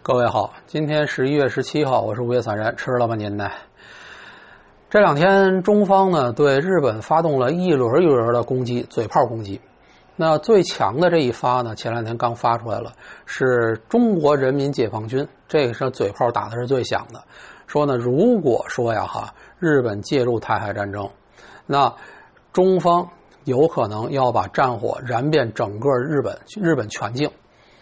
各位好，今天11月17号，我是午夜散人，吃了吗您呢？这两天中方呢对日本发动了一轮一轮的攻击，嘴炮攻击。那最强的这一发呢，前两天刚发出来了，是中国人民解放军，这个是嘴炮打的是最响的。说呢，如果说日本介入台海战争，那中方有可能要把战火燃遍整个日本全境。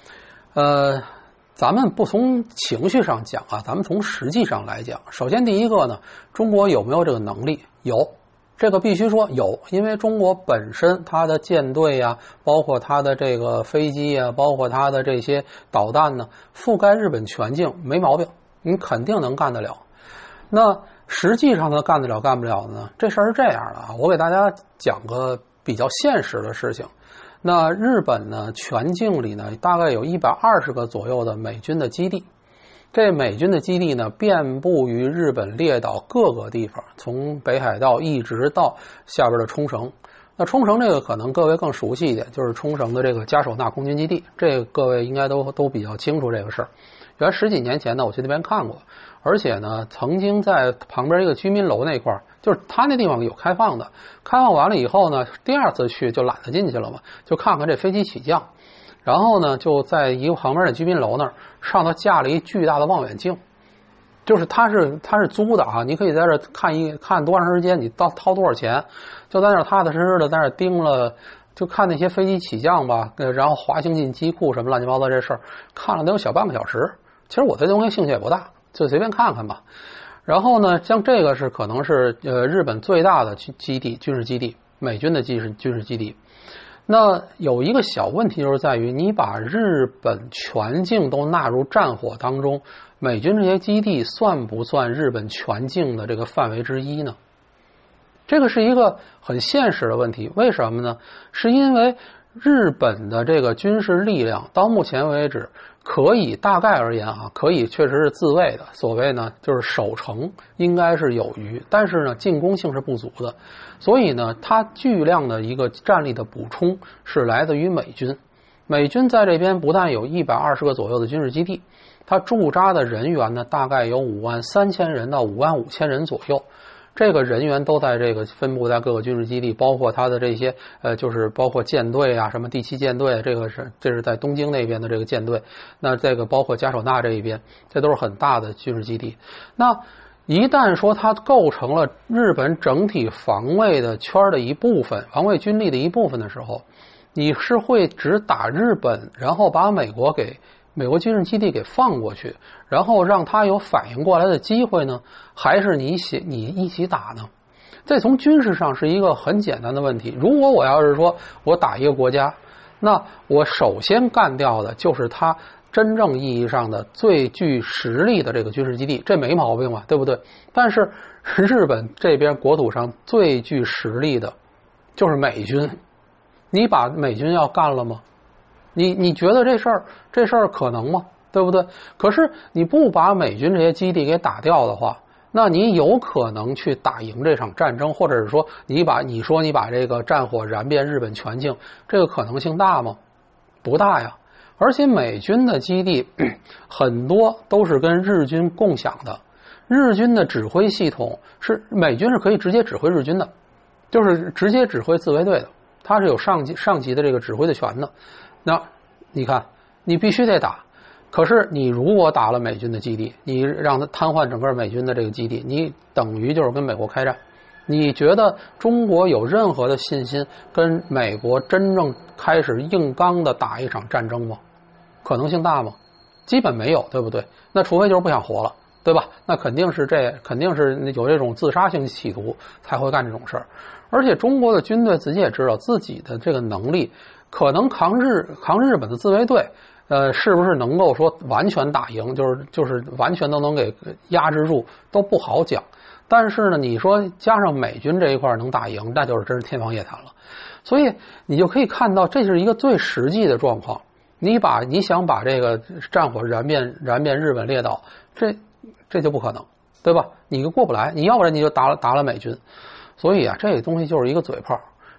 咱们不从情绪上讲咱们从实际上来讲。首先第一个呢，中国有没有这个能力？有，这个必须说有，因为中国本身它的舰队包括它的这个飞机包括它的这些导弹呢，覆盖日本全境没毛病，你肯定能干得了。那实际上它干得了干不了呢？这事儿是这样的我给大家讲个比较现实的事情。那日本呢，全境里呢，大概有120个左右的美军的基地。这美军的基地呢，遍布于日本列岛各个地方，从北海道一直到下边的冲绳。那冲绳这个可能各位更熟悉一点，就是冲绳的这个加手纳空军基地，这个各位应该都比较清楚这个事儿。原来10几年前呢，我去那边看过，而且呢，曾经在旁边一个居民楼那块儿，就是他那地方有开放的，开放完了以后呢，第二次去就懒得进去了嘛，就看看这飞机起降，然后呢，就在一个旁边的居民楼那儿上头架了一巨大的望远镜，就是它是租的你可以在这看多长时间，你掏多少钱，就在那儿踏踏实实的在那儿盯了。就看那些飞机起降吧，然后滑行进机库什么乱七八糟这事儿，看了得有小半个小时。其实我对这东西兴趣也不大，就随便看看吧。然后呢，像这个是可能是日本最大的基地，军事基地，美军的军事基地。那有一个小问题就是在于，你把日本全境都纳入战火当中，美军这些基地算不算日本全境的这个范围之一呢？这个是一个很现实的问题，为什么呢？是因为日本的这个军事力量到目前为止可以大概而言可以确实是自卫的，所谓呢就是守城应该是有余，但是呢进攻性是不足的，所以呢它巨量的一个战力的补充是来自于美军。美军在这边不但有120个左右的军事基地，它驻扎的人员呢大概有53000人到55000人左右。这个人员都在这个分布在各个军事基地，包括他的这些就是包括舰队什么第7舰队，这是在东京那边的这个舰队。那这个包括加手纳这一边，这都是很大的军事基地。那一旦说它构成了日本整体防卫的圈的一部分，防卫军力的一部分的时候，你是会只打日本，然后把美国军事基地给放过去，然后让他有反应过来的机会呢？还是你一起打呢？这从军事上是一个很简单的问题。如果我要是说我打一个国家，那我首先干掉的就是他真正意义上的最具实力的这个军事基地，这没毛病嘛，对不对？但是日本这边国土上最具实力的就是美军，你把美军要干了吗？你觉得这事儿可能吗？对不对？可是你不把美军这些基地给打掉的话，那你有可能去打赢这场战争，或者是说你把这个战火燃遍日本全境，这个可能性大吗？不大呀。而且美军的基地很多都是跟日军共享的，日军的指挥系统是美军是可以直接指挥日军的，就是直接指挥自卫队的，他是有上级的这个指挥的权的。那你看，你必须得打。可是你如果打了美军的基地，你让他瘫痪整个美军的这个基地，你等于就是跟美国开战。你觉得中国有任何的信心跟美国真正开始硬刚的打一场战争吗？可能性大吗？基本没有，对不对？那除非就是不想活了，对吧？那肯定是有这种自杀性企图才会干这种事儿。而且中国的军队自己也知道自己的这个能力可能扛日本的自卫队，是不是能够说完全打赢，就是完全都能给压制住，都不好讲。但是呢，你说加上美军这一块能打赢，那就是真是天方夜谭了。所以你就可以看到，这是一个最实际的状况。你想把这个战火燃遍日本列岛，这就不可能，对吧？你就过不来，你要不然你就打了美军。所以这个东西就是一个嘴炮。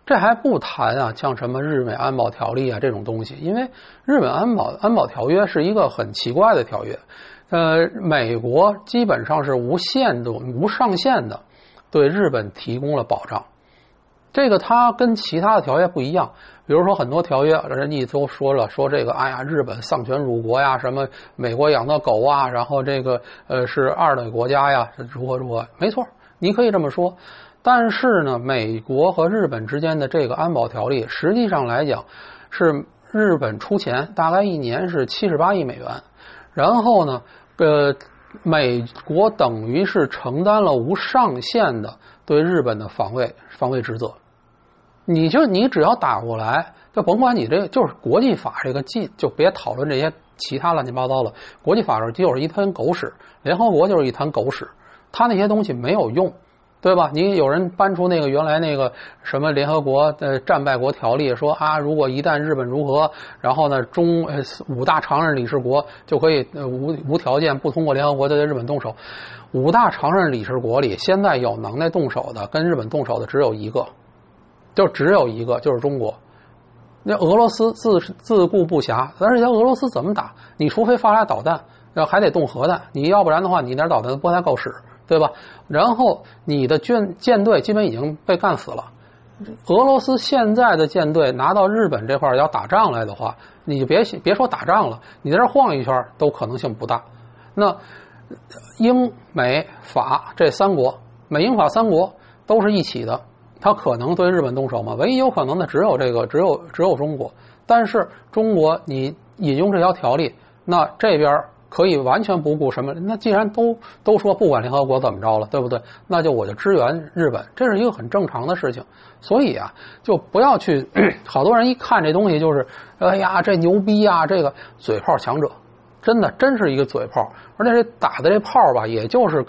这还不谈啊，像什么日美安保条例啊这种东西，因为日本安保条约是一个很奇怪的条约，美国基本上是无上限的对日本提供了保障，这个它跟其他的条约不一样。比如说很多条约人家都说了，说这个哎呀日本丧权辱国呀，什么美国养的狗啊，然后这个是二等国家呀，如何，没错，你可以这么说。但是呢，美国和日本之间的这个安保条例实际上来讲是日本出钱，大概一年是78亿美元，然后呢美国等于是承担了无上限的对日本的防卫职责。你只要打过来，就甭管你这个就是国际法这个就别讨论这些其他乱七八糟的，国际法就是一滩狗屎，联合国就是一滩狗屎，他那些东西没有用，对吧？你有人搬出那个原来那个什么联合国战败国条例，说啊，如果一旦日本如何，然后呢5大常任理事国就可以无条件不通过联合国对日本动手。5大常任理事国里，现在有能耐动手的跟日本动手的只有一个，就是中国。那俄罗斯自顾不暇，而且俄罗斯怎么打？你除非发来导弹，还得动核弹，你要不然的话，你点导弹不太够使，对吧？然后你的舰队基本已经被干死了。俄罗斯现在的舰队拿到日本这块要打仗来的话，你就别说打仗了，你在这晃一圈都可能性不大。那英美法这3国，美英法3国都是一起的。他可能对日本动手吗？唯一有可能的只有中国。但是中国你引用这条条例，那这边可以完全不顾什么。那既然都说不管联合国怎么着了，对不对？那我就支援日本，这是一个很正常的事情。所以啊，就不要去好多人一看这东西就是，哎呀，这牛逼啊，这个嘴炮强者，真是一个嘴炮。而且这打的这炮吧，也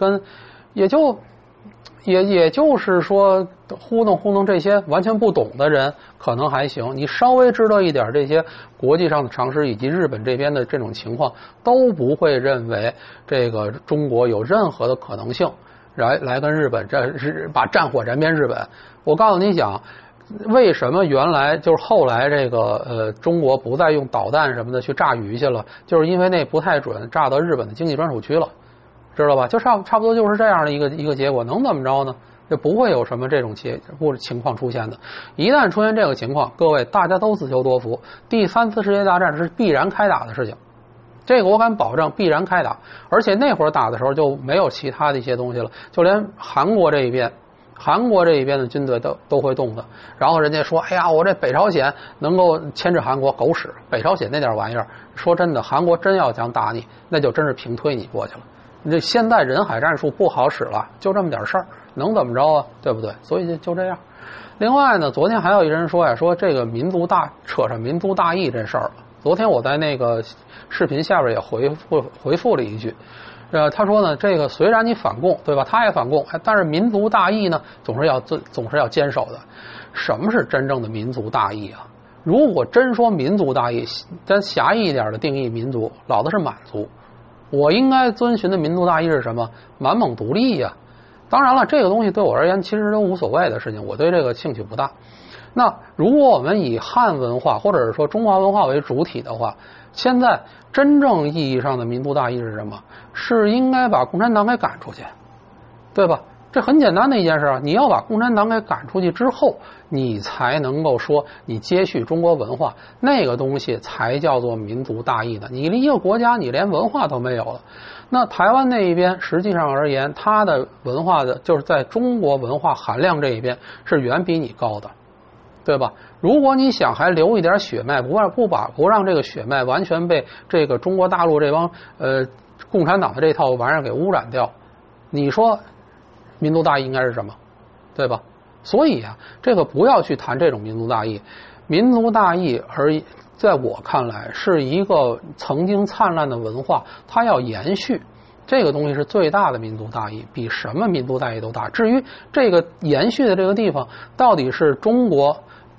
就是说糊弄这些完全不懂的人可能还行，你稍微知道一点这些国际上的常识以及日本这边的这种情况，都不会认为这个中国有任何的可能性来跟日本这是把战火燃遍日本。我告诉你讲，为什么原来就是后来这个中国不再用导弹什么的去炸鱼去了，就是因为那不太准，炸到日本的经济专属区了。知道吧？就差不多就是这样的一个结果，能怎么着呢？就不会有什么这种情况出现的。一旦出现这个情况，各位大家都自求多福。第3次世界大战是必然开打的事情，这个我敢保证必然开打。而且那会儿打的时候就没有其他的一些东西了，就连韩国这一边的军队都会动的。然后人家说，哎呀，我这北朝鲜能够牵制韩国，狗屎！北朝鲜那点玩意儿，说真的，韩国真要想打你，那就真是平推你过去了。这现在人海战术不好使了，就这么点事儿，能怎么着啊？对不对？所以就这样。另外呢，昨天还有一人说呀，说这个扯上民族大义这事儿了。昨天我在那个视频下边也回复了一句，他说呢，这个虽然你反共，对吧？他也反共，但是民族大义呢，总是要坚守的。什么是真正的民族大义啊？如果真说民族大义，咱狭义一点的定义民族，老子是满族。我应该遵循的民族大义是什么？满蒙独立呀！当然了，这个东西对我而言其实都无所谓的事情，我对这个兴趣不大。那如果我们以汉文化或者是说中华文化为主体的话，现在真正意义上的民族大义是什么？是应该把共产党给赶出去，对吧？这很简单的一件事啊！你要把共产党给赶出去之后，你才能够说你接续中国文化，那个东西才叫做民族大义的。你一个国家，你连文化都没有了。那台湾那一边，实际上而言，它的文化的就是在中国文化含量这一边是远比你高的，对吧？如果你想还留一点血脉，不让这个血脉完全被这个中国大陆这帮共产党的这套玩意儿给污染掉，你说民族大义应该是什么？对吧？所以啊，这个不要去谈这种民族大义。民族大义在我看来是一个曾经灿烂的文化，它要延续，这个东西是最大的民族大义，比什么民族大义都大。至于这个延续的这个地方到底是中国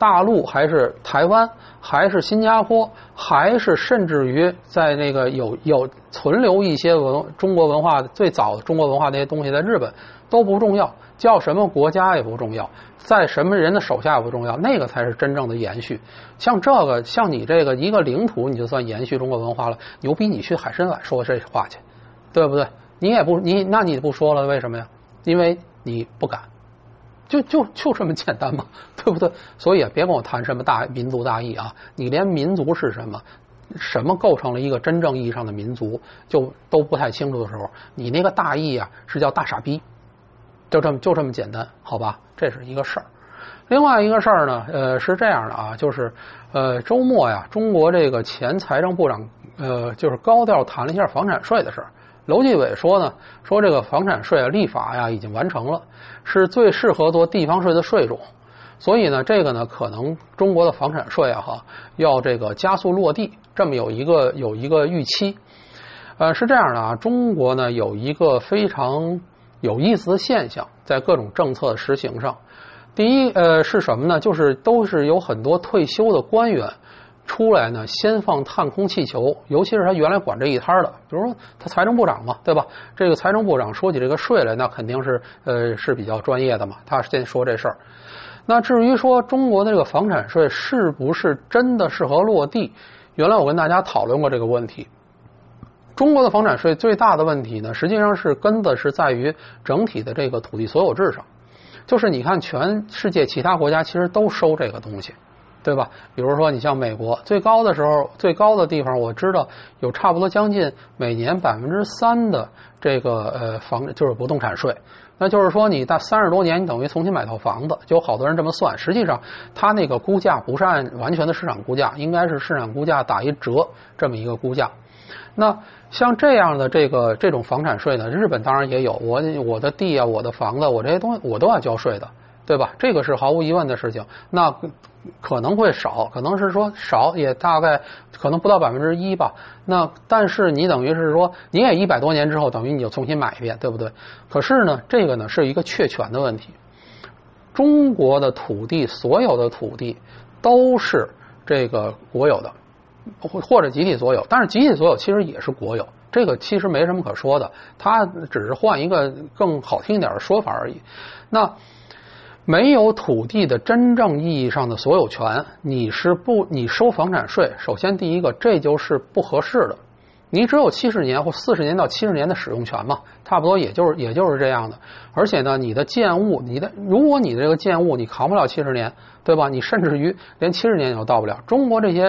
大陆还是台湾还是新加坡，还是甚至于在那个有存留一些中国文化最早的中国文化那些东西在日本都不重要，叫什么国家也不重要，在什么人的手下也不重要，那个才是真正的延续。像你这个一个领土你就算延续中国文化了，牛逼你去海参崴说这话去，对不对？你不说了，为什么呀？因为你不敢。就这么简单嘛，对不对？所以别跟我谈什么民族大义啊！你连民族是什么，什么构成了一个真正意义上的民族，就都不太清楚的时候，你那个大义啊是叫大傻逼，就这么简单，好吧？这是一个事儿。另外一个事儿呢，是这样的啊，就是周末呀，中国这个前财政部长就是高调谈了一下房产税的事儿。楼继伟说呢，说这个房产税立法呀已经完成了，是最适合做地方税的税种，所以呢，这个呢可能中国的房产税要这个加速落地，这么有一个预期。是这样的啊，中国呢有一个非常有意思的现象，在各种政策的实行上，第一是什么呢？就是都是有很多退休的官员出来呢，先放探空气球，尤其是他原来管这一摊的，比如说他财政部长嘛，对吧？这个财政部长说起这个税来，那肯定是比较专业的嘛，他先说这事儿。那至于说中国的这个房产税是不是真的适合落地，原来我跟大家讨论过这个问题。中国的房产税最大的问题呢，实际上是根子是在于整体的这个土地所有制上，就是你看全世界其他国家其实都收这个东西。对吧？比如说你像美国最高的地方，我知道有差不多将近每年3%的这个就是不动产税。那就是说你到30多年，你等于重新买套房子，就有好多人这么算。实际上，他那个估价不是按完全的市场估价，应该是市场估价打一折这么一个估价。那像这样的这种房产税呢，日本当然也有。我的地啊，我的房子，我这些东西我都要交税的。对吧？这个是毫无疑问的事情。那可能会少，可能是说少也大概可能不到1%吧。那但是你等于是说你也100多年之后，等于你就重新买一遍，对不对？可是呢，这个呢是一个确权的问题。中国的土地，所有的土地都是这个国有的，或者集体所有。但是集体所有其实也是国有，这个其实没什么可说的，它只是换一个更好听一点的说法而已。那没有土地的真正意义上的所有权，你收房产税，首先第一个这就是不合适的。你只有70年或40年到70年的使用权嘛，差不多也就是这样的。而且呢，你的建物，如果你的这个建物你扛不了70年，对吧？你甚至于连70年你都到不了。中国这些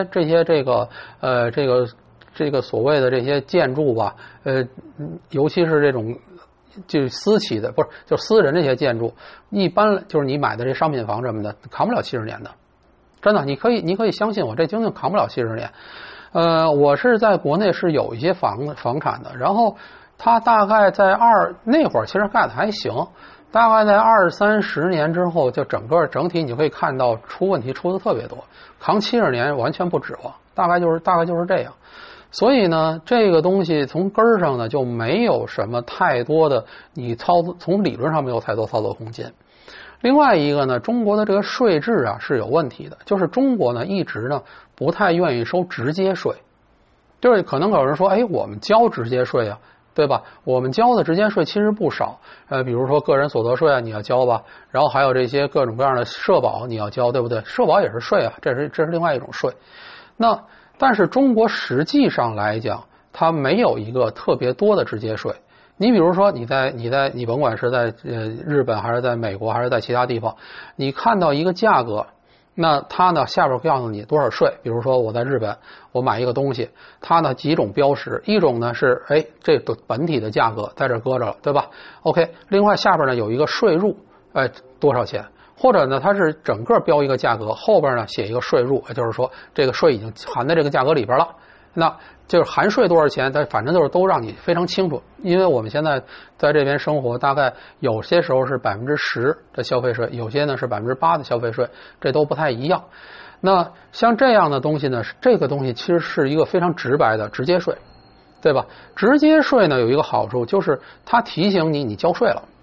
所谓的这些建筑吧，尤其是这种就私企的，不是就私人这些建筑，一般就是你买的这商品房什么的，扛不了70年的。真的，你可以相信我，这究竟扛不了70年。我是在国内是有一些房产的，然后它大概在那会儿其实盖的还行，大概在20-30年之后，就整体你就可以看到出问题出的特别多，扛70年完全不指望，大概就是这样。所以呢，这个东西从根儿上呢就没有什么太多的从理论上没有太多操作空间。另外一个呢，中国的这个税制啊是有问题的，就是中国呢一直呢不太愿意收直接税，就是可能有人说，我们交直接税啊，对吧？我们交的直接税其实不少，比如说个人所得税啊，你要交吧，然后还有这些各种各样的社保你要交，对不对？社保也是税啊，这是另外一种税。但是中国实际上来讲，它没有一个特别多的直接税。你比如说你甭管是在日本还是在美国还是在其他地方，你看到一个价格，那它呢下边告诉你多少税。比如说我在日本我买一个东西，它呢几种标识，一种呢是这个本体的价格在这搁着了，对吧 ？OK， 另外下边呢有一个税入，多少钱？或者呢它是整个标一个价格，后边呢写一个税入，就是说这个税已经含在这个价格里边了。那就是含税多少钱，但反正就是都让你非常清楚。因为我们现在在这边生活，大概有些时候是10%的消费税，有些呢是8%的消费税，这都不太一样。那像这样的东西呢，这个东西其实是一个非常直白的直接税，对吧？直接税呢有一个好处，就是它提醒你交税了。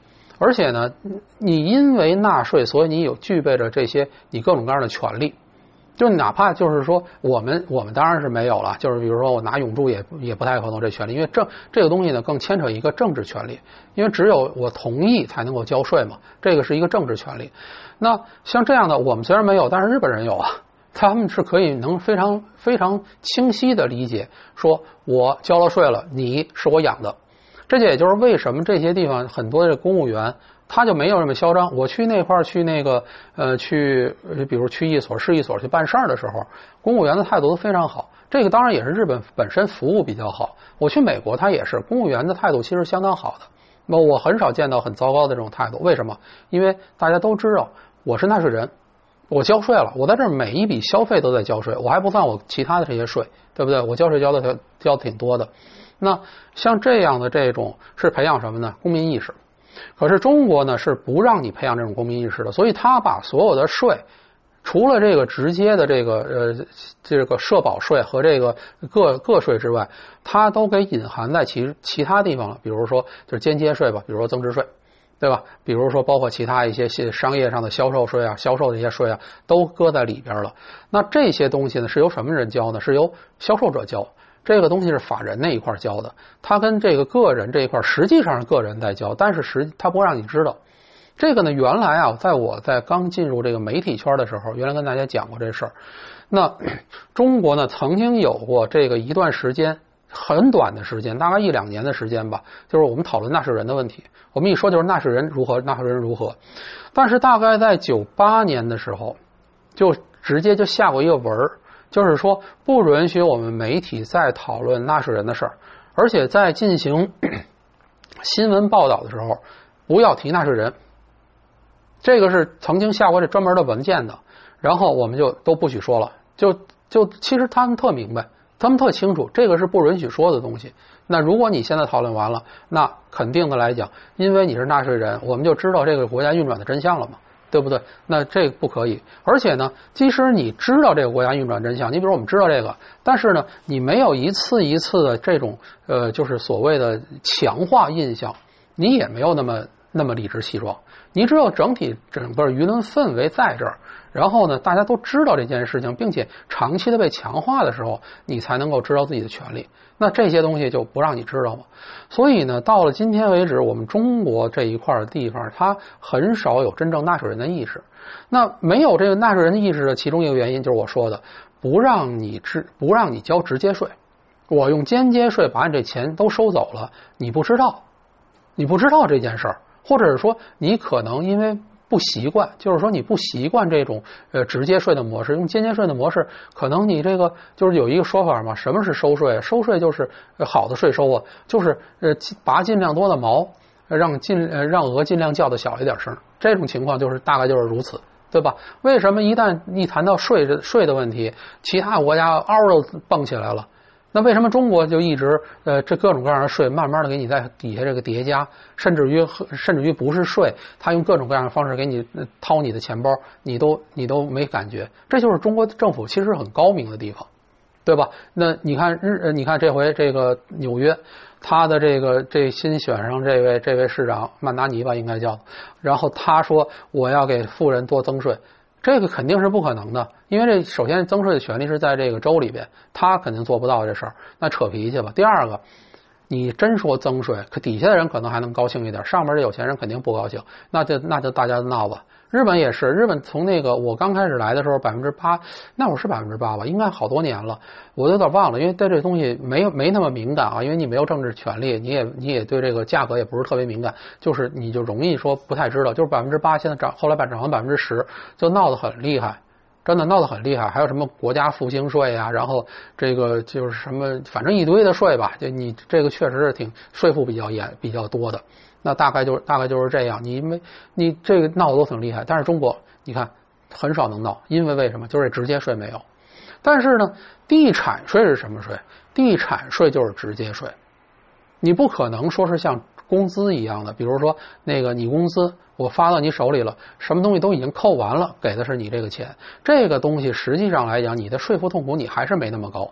而且呢，你因为纳税，所以你具备着这些你各种各样的权利。就哪怕就是说我们当然是没有了，就是比如说我拿永住也不太可能这权利，因为这个东西呢更牵扯一个政治权利，因为只有我同意才能够交税嘛，这个是一个政治权利。那像这样的我们虽然没有，但是日本人有啊，他们是可以能非常非常清晰的理解，说我交了税了，你是我养的。这也就是为什么这些地方很多的公务员他就没有这么嚣张。我去那块儿去那个比如去一所市一所去办事儿的时候，公务员的态度都非常好。这个当然也是日本本身服务比较好。我去美国，他也是公务员的态度其实相当好的。那我很少见到很糟糕的这种态度。为什么？因为大家都知道我是纳税人，我交税了，我在这儿每一笔消费都在交税，我还不算我其他的这些税，对不对？我交税交的挺多的。那像这样的这种是培养什么呢？公民意识。可是中国呢是不让你培养这种公民意识的，所以他把所有的税，除了这个直接的这个社保税和这个个税之外，他都给隐含在其他地方了。比如说就是间接税吧，比如说增值税，对吧？比如说包括其他一些商业上的销售税啊、销售的一些税啊，都搁在里边了。那这些东西呢是由什么人交呢？是由销售者交。这个东西是法人那一块交的，他跟这个个人这一块实际上是个人在交，但是他不让你知道。这个呢，原来啊，我在刚进入这个媒体圈的时候，原来跟大家讲过这事儿。那中国呢，曾经有过这个一段时间，很短的时间，大概1-2年的时间吧，就是我们讨论纳税人的问题。我们一说就是纳税人如何，纳税人如何。但是大概在98年的时候，就直接就下过一个文儿。就是说，不允许我们媒体再讨论纳税人的事儿，而且在进行新闻报道的时候，不要提纳税人。这个是曾经下过这专门的文件的，然后我们就都不许说了。其实他们特明白，他们特清楚，这个是不允许说的东西。那如果你现在讨论完了，那肯定的来讲，因为你是纳税人，我们就知道这个国家运转的真相了嘛。对不对？那这个不可以。而且呢，即使你知道这个国家运转真相，你比如我们知道这个，但是呢，你没有一次一次的这种就是所谓的强化印象，你也没有那么理直气壮。你只有整个舆论氛围在这儿，然后呢，大家都知道这件事情，并且长期的被强化的时候，你才能够知道自己的权利。那这些东西就不让你知道嘛。所以呢，到了今天为止，我们中国这一块地方，它很少有真正纳税人的意识。那没有这个纳税人的意识的其中一个原因，就是我说的，不让你交直接税，我用间接税把你这钱都收走了，你不知道这件事儿。或者是说你可能因为不习惯，就是说你不习惯这种直接税的模式，用间接税的模式，可能你这个就是有一个说法嘛，什么是收税？收税就是好的税收啊，就是拔尽量多的毛，让鹅尽量叫的小一点声，这种情况大概就是如此，对吧？为什么一谈到税的问题，其他国家嗷都蹦起来了？那为什么中国就一直这各种各样的税慢慢的给你在底下这个叠加，甚至于不是税，他用各种各样的方式给你掏你的钱包，你都没感觉。这就是中国政府其实很高明的地方，对吧？那你看这回这个纽约，他的这新选上这位市长曼达尼吧应该叫，然后他说我要给富人多增税。这个肯定是不可能的，因为这首先增税的权利是在这个州里边，他肯定做不到这事儿，那扯脾气吧。第二个，你真说增税，可底下的人可能还能高兴一点，上面这有钱人肯定不高兴，那就大家闹吧。日本也是，日本从那个我刚开始来的时候8%，那会儿是8%吧，应该好多年了，我有点忘了，因为对这东西没那么敏感啊，因为你没有政治权利，你也对这个价格也不是特别敏感，就是你就容易说不太知道，就是8%现在后来涨到10%，就闹得很厉害，真的闹得很厉害。还有什么国家复兴税啊，然后这个就是什么反正一堆的税吧，就你这个确实是税负比较多的。那大概就是这样，你这个闹得都挺厉害，但是中国你看很少能闹，因为为什么？就是直接税没有。但是呢，地产税是什么税？地产税就是直接税，你不可能说是像工资一样的，比如说那个你工资我发到你手里了，什么东西都已经扣完了，给的是你这个钱，这个东西实际上来讲，你的税负痛苦你还是没那么高。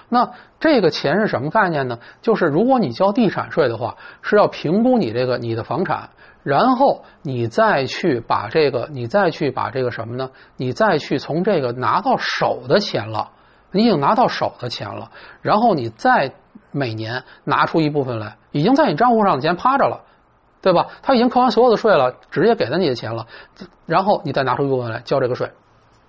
那这个钱是什么概念呢？就是如果你交地产税的话，是要评估你的房产，然后你再去把这个什么呢？你再去从这个拿到手的钱了，你已经拿到手的钱了，然后你再每年拿出一部分来，已经在你账户上的钱趴着了，对吧？他已经扣完所有的税了，直接给了你的钱了，然后你再拿出一部分来交这个税。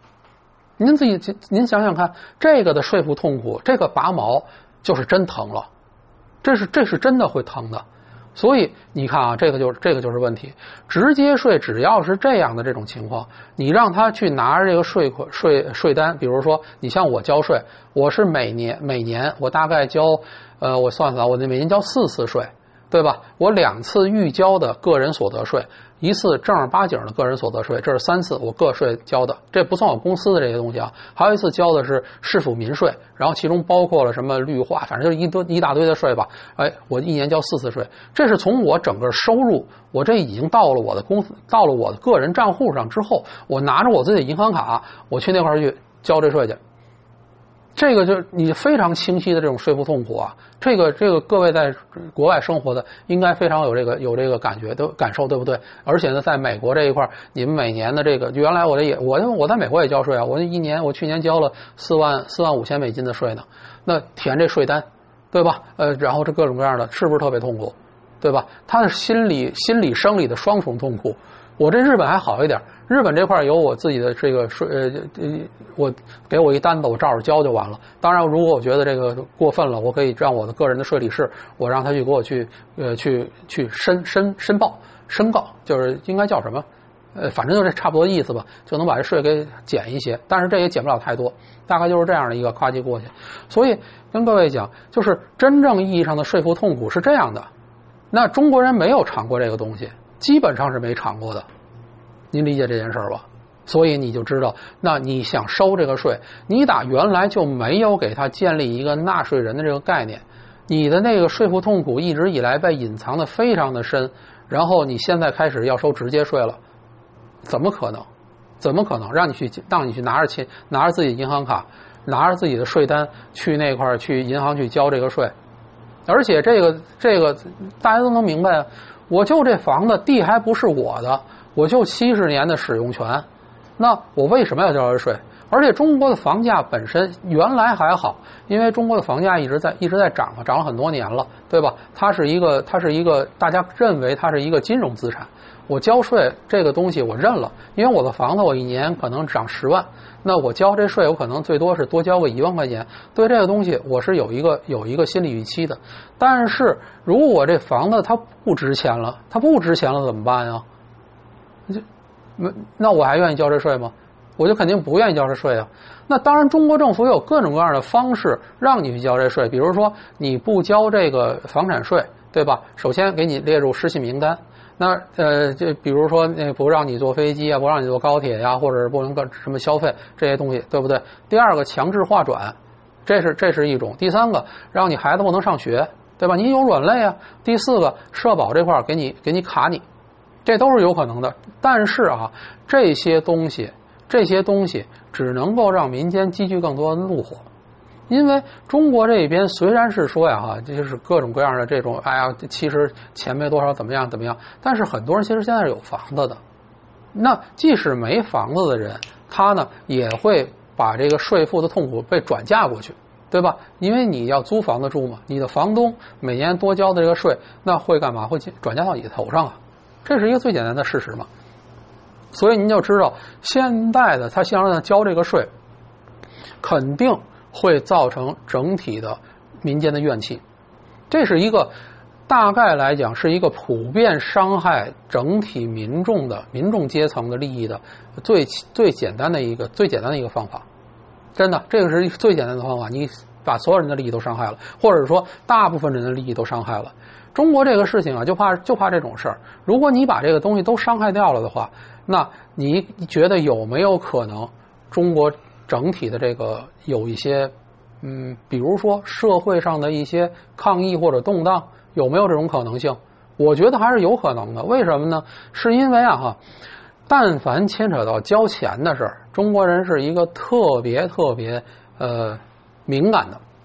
您想想看，这个的税负痛苦，这个拔毛就是真疼了，这是真的会疼的。所以你看啊，这个就是问题。直接税只要是这样的这种情况，你让他去拿着这个税单，比如说你像我交税，我是每年我大概交我算算，我每年交4次税，对吧？我2次预交的个人所得税，1次正儿八经的个人所得税，这是3次我个税交的，这不算我公司的这些东西啊。还有1次交的是市府民税，然后其中包括了什么绿化，反正就一大堆的税吧。我1年交4次税，这是从我整个收入，我这已经到了我的个人账户上之后，我拿着我自己的银行卡，我去那块儿去交这税去。这个就是你非常清晰的这种税负痛苦啊！这个各位在国外生活的应该非常有这个感受，对不对？而且呢，在美国这一块，你们每年的这个，原来我在美国也交税啊，我去年交了4万5千美金的税呢。那填这税单，对吧？然后这各种各样的，是不是特别痛苦？对吧？他的心理生理的双重痛苦。我这日本还好一点，日本这块有我自己的这个税，我给我一单子，我照着交就完了。当然，如果我觉得这个过分了，我可以让我的个人的税理士，我让他去给我去申报申告，就是应该叫什么？反正就这差不多意思吧，就能把这税给减一些，但是这也减不了太多，大概就是这样的一个跨级过去。所以跟各位讲，就是真正意义上的税负痛苦是这样的。那中国人没有尝过这个东西。基本上是没尝过的，您理解这件事儿吧？所以你就知道，那你想收这个税，你打原来就没有给他建立一个纳税人的这个概念，你的那个税负痛苦一直以来被隐藏的非常的深，然后你现在开始要收直接税了，怎么可能？怎么可能让你去拿着钱，拿着自己银行卡，拿着自己的税单去那块儿去银行去交这个税？而且这个大家都能明白啊。我就这房子地还不是我的，我就70年的使用权，那我为什么要交这税？而且中国的房价本身原来还好，因为中国的房价一直在涨嘛，涨了很多年了，对吧？它是一个大家认为它是一个金融资产。我交税这个东西我认了，因为我的房子我1年可能涨10万，那我交这税我可能最多是多交个1万块钱，对这个东西我是有一个心理预期的。但是如果我这房子它不值钱了怎么办呀？那我还愿意交这税吗？我就肯定不愿意交这税啊。那当然中国政府有各种各样的方式让你去交这税，比如说你不交这个房产税，对吧？首先给你列入失信名单。那就比如说不让你坐飞机啊，不让你坐高铁呀，或者是不能干什么消费这些东西，对不对？第二个强制划转，这是一种。第三个让你孩子不能上学，对吧？你有软肋啊。第4个社保这块给你卡你，这都是有可能的。但是啊，这些东西只能够让民间积聚更多的怒火。因为中国这边虽然是说呀就是各种各样的这种其实钱没多少怎么样，但是很多人其实现在是有房子的。那即使没房子的人，他呢也会把这个税负的痛苦被转嫁过去，对吧？因为你要租房子住嘛，你的房东每年多交的这个税，那会干嘛？会转嫁到你的头上啊，这是一个最简单的事实嘛。所以您就知道，现在的他想让他交这个税，肯定会造成整体的民间的怨气，这是一个大概来讲是一个普遍伤害整体民众阶层的利益的最简单的一个方法。真的，这个是最简单的方法，你把所有人的利益都伤害了，或者说大部分人的利益都伤害了。中国这个事情啊，就怕这种事儿。如果你把这个东西都伤害掉了的话，那你觉得有没有可能中国整体的这个有一些比如说社会上的一些抗议或者动荡，有没有这种可能性？我觉得还是有可能的。为什么呢？是因为但凡牵扯到交钱的事儿，中国人是一个特别敏感的。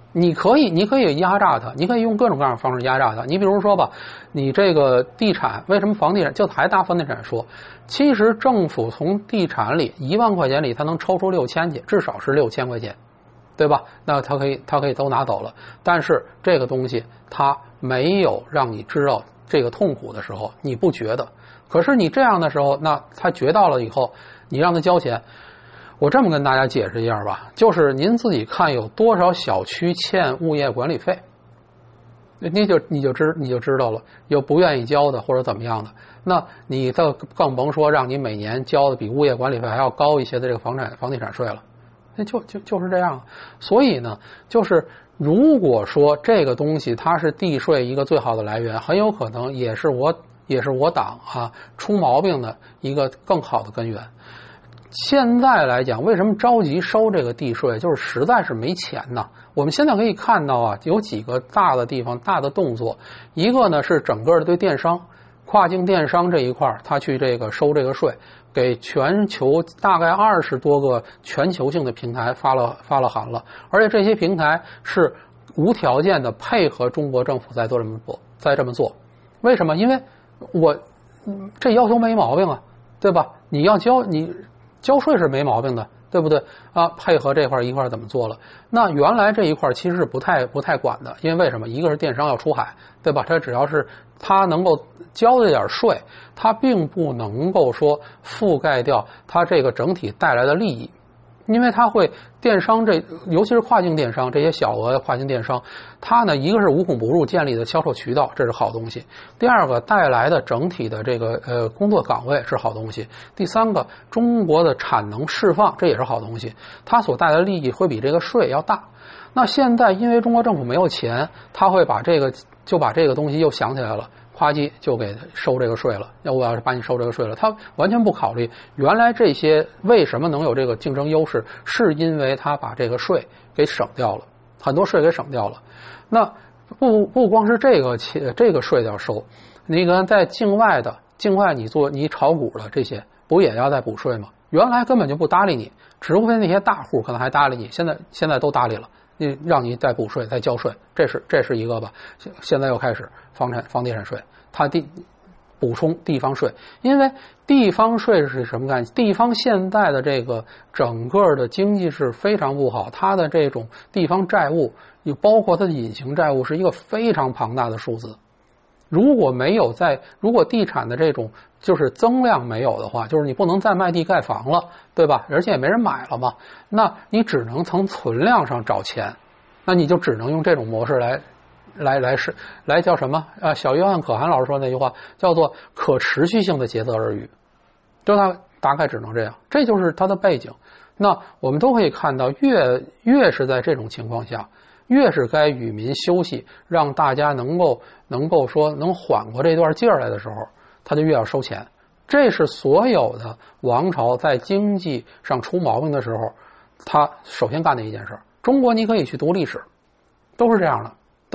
你可以压榨它，你可以用各种各样的方式压榨它。你比如说吧，你这个地产，为什么房地产就还拿房地产说，其实政府从地产里1万块钱里，他能抽出6000去，至少是6000块钱，对吧？那他可以都拿走了。但是这个东西他没有让你知道这个痛苦的时候，你不觉得。可是你这样的时候，那他觉到了以后，你让他交钱。我这么跟大家解释一下吧，就是您自己看有多少小区欠物业管理费，你就知道了，有不愿意交的或者怎么样的，那你更甭说让你每年交的比物业管理费还要高一些的这个房地产税了，那就是这样。所以呢，就是如果说这个东西它是地税一个最好的来源，很有可能也是我党出毛病的一个更好的根源。现在来讲，为什么着急收这个地税？就是实在是没钱呢。我们现在可以看到有几个大的地方、大的动作。一个呢是整个的对电商、跨境电商这一块，他去这个收这个税，给全球大概20多个全球性的平台发了函了，而且这些平台是无条件的配合中国政府在这么做。为什么？因为我这要求没毛病啊，对吧？你交税是没毛病的，对不对配合这块一块怎么做了？那原来这一块其实是不太管的，因为为什么？一个是电商要出海，对吧？它只要是它能够交这点税，它并不能够说覆盖掉它这个整体带来的利益。因为它会电商尤其是跨境电商这些小额的跨境电商，它呢一个是无孔不入建立的销售渠道，这是好东西；第二个带来的整体的这个工作岗位是好东西；第三个中国的产能释放，这也是好东西。它所带来的利益会比这个税要大。那现在因为中国政府没有钱，他会把这个东西又想起来了。夸叽就给收这个税了，我要是把你收这个税了，他完全不考虑原来这些为什么能有这个竞争优势，是因为他把这个税给省掉了，很多税给省掉了。那不光是这个税要收，你看在境外你炒股的这些不也要再补税吗？原来根本就不搭理你，只无非那些大户可能还搭理你，现在都搭理了。让你再补税再交税，这是一个吧。现在又开始房地产税，它补充地方税，因为地方税是什么概念？地方现在的这个整个的经济是非常不好，它的这种地方债务，也包括它的隐形债务，是一个非常庞大的数字。如果地产的这种就是增量没有的话，就是你不能再卖地盖房了，对吧？而且也没人买了嘛，那你只能从存量上找钱，那你就只能用这种模式来叫什么小约翰可汗老师说那句话叫做可持续性的竭泽而渔，就它大概只能这样，这就是它的背景。那我们都可以看到，越是在这种情况下，越是该与民休息，让大家能够说能缓过这段劲儿来的时候，他就越要收钱。这是所有的王朝在经济上出毛病的时候，他首先干的一件事。中国你可以去读历史，都是这样的。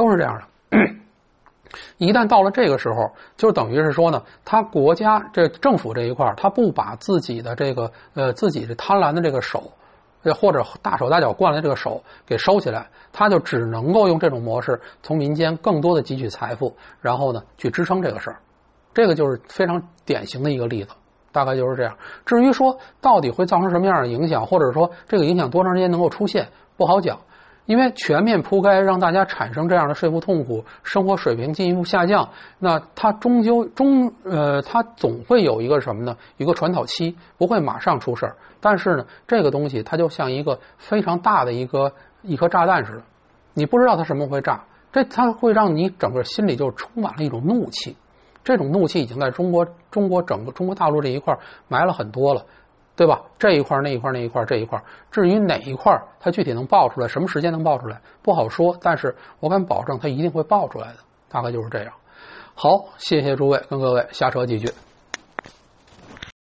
一旦到了这个时候，就等于是说呢，他国家这政府这一块，他不把自己的这个自己这贪婪的这个手，或者大手大脚惯了这个手给收起来，他就只能够用这种模式从民间更多的汲取财富，然后呢去支撑这个事儿。这个就是非常典型的一个例子，大概就是这样。至于说到底会造成什么样的影响，或者说这个影响多长时间能够出现，不好讲。因为全面铺盖让大家产生这样的税负痛苦，生活水平进一步下降，那它它总会有一个什么呢？一个传导期，不会马上出事儿。但是呢，这个东西它就像一个非常大的一颗炸弹似的，你不知道它什么会炸，它会让你整个心里就充满了一种怒气。这种怒气已经在中国整个中国大陆这一块埋了很多了。对吧？这一块那一块那一块这一块，至于哪一块它具体能爆出来，什么时间能爆出来不好说，但是我敢保证它一定会爆出来的，大概就是这样。好，谢谢诸位跟各位瞎扯几句。